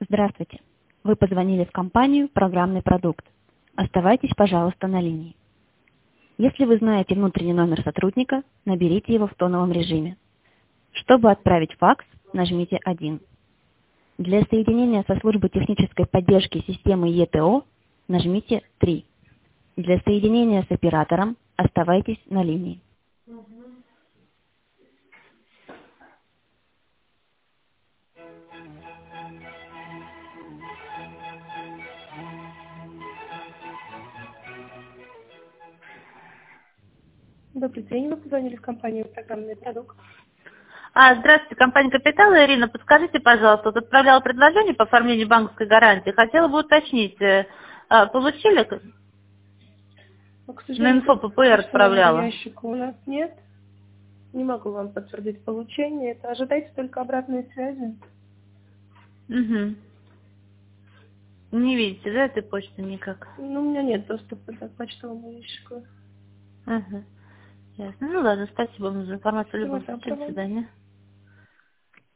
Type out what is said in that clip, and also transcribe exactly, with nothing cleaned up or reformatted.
Здравствуйте. Вы позвонили в компанию «Программный продукт». Оставайтесь, пожалуйста, на линии. Если вы знаете внутренний номер сотрудника, наберите его в тоновом режиме. Чтобы отправить факс, нажмите один. Для соединения со службой технической поддержки системы и тэ о нажмите три. Для соединения с оператором оставайтесь на линии. Добрый день, вы позвонили в компанию «Программный продукт». А, здравствуйте, компания «Капитал». Ирина, подскажите, пожалуйста, вот отправляла предложение по оформлению банковской гарантии. Хотела бы уточнить, э, а, получили? Но, к На сожалению, инфо пэ пэ эр почтового отправляла. ящика у нас нет. Не могу вам подтвердить получение. Это ожидайте только обратной связи. Угу. Не видите, да, этой почты никак? Ну, у меня нет доступа к почтовому ящику. Угу. Ясно. Ну ладно, спасибо вам за информацию в любом Всего случае. До доброго. свидания.